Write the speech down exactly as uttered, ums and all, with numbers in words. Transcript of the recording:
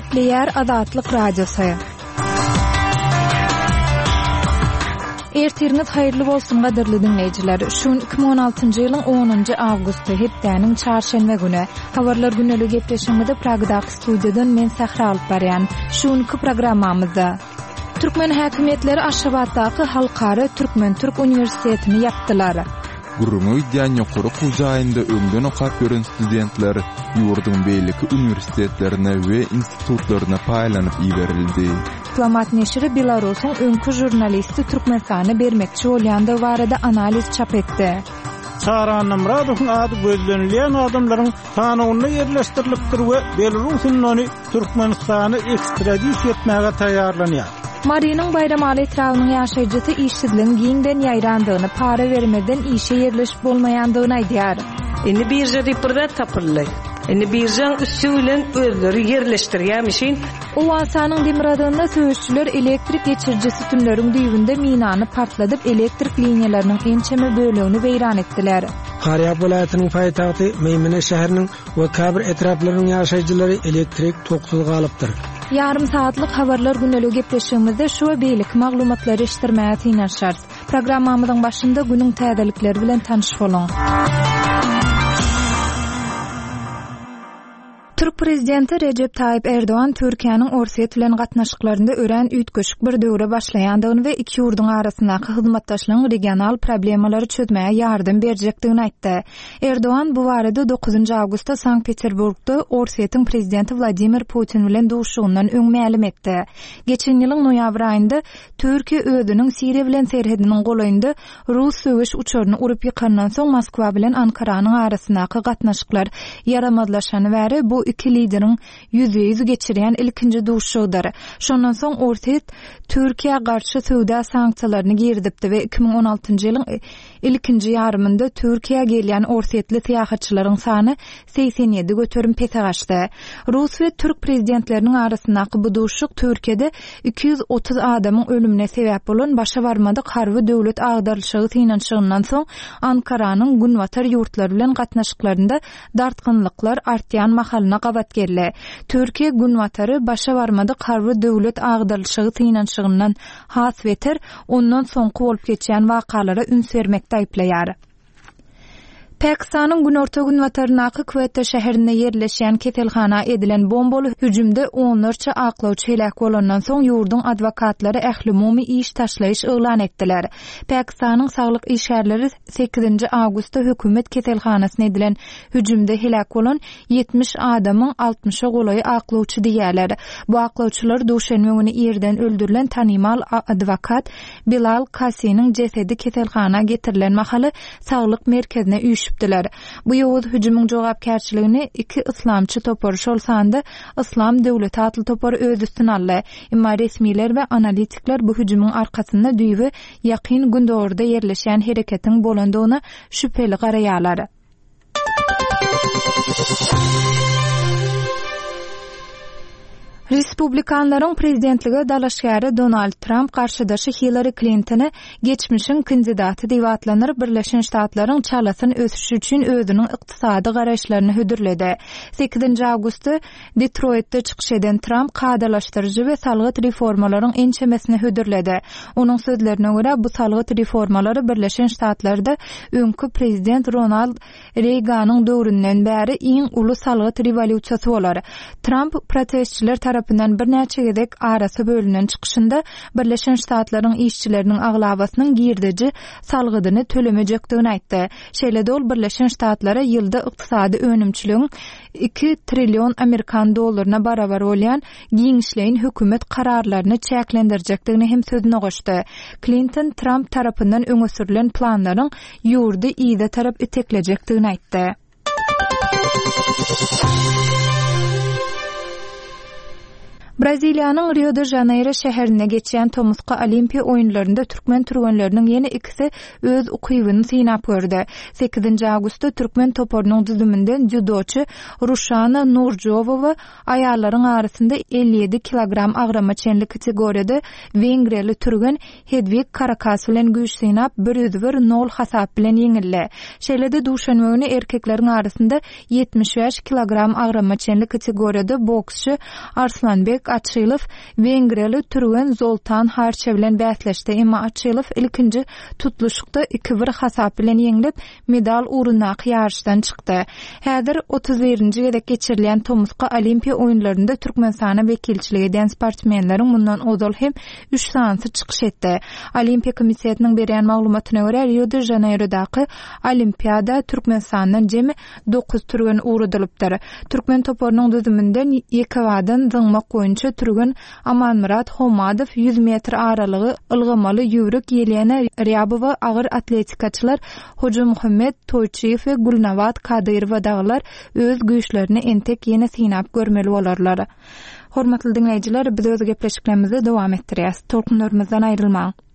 Nükleer Azatlyk Radiosu. Ertiriniz hayırlı bolsun gaderli dinleyijiler. Şun iki bin on altyncı ýylyň onuncu awgusty hepdeniň çarşembe güni Habarlar güneli gepleşiginde Pragdaky studiýadan men Sahra alyp barýan. Şunky programmamyzda Türkmen häkimetleri Aşgabatdaky Halkara Türkmen Türk Uniwersitetini ýapdylar. Gurrumy iddiýan ýokary kujaýynda öňden okap gören studentler ýurdun beýleki uniwersitetlerine we institutlaryna paýlanyp iberildi. Diplomat neşri Belarusyň öňkü jurnalisti Türkmenistany bermekçi bolýandy barada analiz çap etdi. Saran Namradowyň ady gözlenilýän adamlaryň tanygyna ýerleşdirilipdir we Belarusyň ony Türkmenistana ekstradisiýa etmäge taýýarlanýar. Mariyanyň bayramaly etrawynyň ýaşaýjysy işçiligiň giňden ýaýrandygyny, para bermeden işe ýerleşip bolmaýandygyny aýdýar. Indi birje diprda tapyldy. Indi birjeň üstülen özleri ýerleşdirýärmişin. O wasanyň Demiradynda söýüşçüler elektrik geçirjisi tünleriň düýbünde minany partladyp elektrik liniýalarynyň ençeme bölegini weýran etdiler. Qaryap welaýatynyň paýtagty Meýmene şäheriniň we Kabir etraplarynyň ýaşaýjylary elektrik toksuzy galypdyr. Yarım saatlyk habarlar güneli gepleşigimizde şu beýlik maglumatlary eşitdirmäge tynaşar. Programmamyzyň başynda günüň täzelikleri bilen tanyş boluň. Türk prezidenti Recep Tayyip Erdoğan Türkiýanyň Orsiýet bilen gatnaşyklaryna ören üýtgeşik bir döwre başlaýandygyny we iki ýurduň arasyndaky hyzmatdaşlygyň regional problemalary çözmäge ýardym berjekdigini aýtdy. Erdoğan bu barada dokuzuncu awgustda Sankt-Peterburgda Orsiýetiň prezidenti Vladimir Putin bilen duşugyndan öň mälim etdi. Geçen ýylyň noýabr aýynda Türkiýe özüniň Siriýa bilen serhediniň golaýynda Rus söwüş uçaryny urup ýykandan soň Moskwa bilen Ankaranyň arasyndaky gatnaşyklar yaramazlaşany bäri bu iki lideriň yüze yüz geçirýän ilkinji duşugydyr. Şondan soň Orsiýet Türkiýe garşy söwda sanksiýalaryny girdipdi we iki bin on altyncı ýylyň ilkinji ýarymynda Türkiýe gelýän Orsiýetli syýahatçylaryň sany seksen ýedi göterim pete gaçdy. Rus we Türk prezidentleriniň arasyndaky bu duşuk Türkiýede iki yüz otuz adamyň ölümine sebäp bolan başa barmady harby döwlet agdarlyşygy synanşygyndan soň Ankaranyň günwatar ýurtlary bilen gatnaşyklарynda dartgynlyklar artýan mahalyna gabat geldi. Türkiýe günwatary başa barmady harby döwlet agdarlyşygy synanşygyndan has weter, ondan soňky bolup geçýän wakalary üns bermekde aýplaýar. Pakistanyň Günorta Günwatarynaky Quetta şäherinde ýerleşýän ketelhana edilen bombaly hüjümde onlarça aklawçy helak bolandan soň ýurduň adwokatlary ähli-umumy iş taşlaýyş elan etdiler. Pakistanyň saglyk işgärleri sekizinci awgustda hökümet ketelhanasyna edilen hüjümde helak bolan yetmiş adamyň altmışa golaýy aklawçy diýerler. Bu aklawçylar duşanma güni ýerden öldürilen tanymal adwokat Bilal Kasiniň jesedi ketelhana getirilen mahaly saglyk merkezine üýş Bu ýowuz hüjümüň jogapkärçiligini iki islamçy toparyş bolsanda Islam döwleti atly topary öz üstüne aldy. Emma resmiler we analitikler bu hüjümüň arkasynda düýbi ýakyn gündorda ýerleşýän hereketiň bolandygyna şüpheli garaýarlar. Respublikanlaryň prezidentligi dalaşgary Donald Trump garşydaşy Hillary Clinton'y geçmişiň kandidaty diýip atlanýar Birleşen Ştatlaryň çalasyn ösüş üçin özüniň ykdysady garaşlaryny hödürledi. sekizinci awgustda Detroit'de çykyş eden Trump kadalaşdyrjy we salgyt reformalaryň ençemesini hödürledi. Onuň sözlerine görä bu salgyt reformalary Birleşen Ştatlarda öňkü prezident Ronald Reaganyň döwründen bäri iň uly salgyt rewolýusiýasy bolar. Trump protestçiler tarapyndan bir näçe gedek arasy bölünen çykyşynda Birleşen Ştatlaryň işçileriniň aglabasynyň girdici salgydyny tölemejekdigini aýtdy. Şeýle ol Birleşen Ştatlary ýylda ykdysady önümçiligiň iki trillion Amerikan dollaryna barabar bolýan giňişleýin hökümet kararlaryny çäklendirjekdigini hem sözüne goşdy. Clinton Trump tarapyndan öňe sürülen planlaryň ýurdy ýyda tarap eteklejekdigini aýtdy. Braziliýanyň Rio de Janeiro şäherinde geçýän Tomuska Olimpiýa oýunlarynda türkmen türgenleriniň ýene ikisi öz ukybyny synap gördi. sekizinji awgustda türkmen toporunyň düzümünden judoçy Rushana Nurjowowa aýallaryň arasynda elli ýedi kilogram agrama çenli kategoriýada Wengriýaly türgen Hedwig Karakas bilen güýç synap bir yüz bir nol hasap bilen ýeňildi. Şeýlede duşanma güni erkekleriň arasynda yetmiş beş kilogram agrama çenli kategoriýada boksçy Arslanbek Açylov Wengriýaly türgen Zoltan Harça bilen bäsleşdi. Emma Açylov ilkinji tutuluşykda iki bir hasap bilen ýeňilip medal urunak ýarşdan çykdy. Häzir otuz birinji gedek geçirilýän Tomuska Olimpiýa oýunlarynda Türkmenistana wekilçiligi eden sportmenleriň mundan ozal hem üç sansy çykyş etdi. Olimpiýa komissiyasiniň berýän maglumatyna görä Rio de Janeirodaky olimpiýada Türkmenistandan jemi dokuz türgen urudylypdyr. Türkmen toporunyň düzümünden Ýekewady zyňmak boýunça türgen Amanmurat Homadow yüz metr aralygy ylgamaly ýügrek Ýelena Ryabowa agyr atletikaçylar Hoca Muhammed Toyçiýew we Gulnawat Kadyrowa daglar öz güýçlerini entek ýene synap görmeli bolarlar. Hormatly dinleýijiler, biz öz gepleşiklerimizi dowam etdirýäs. Tolkunlarymyzdan aýrylmaň.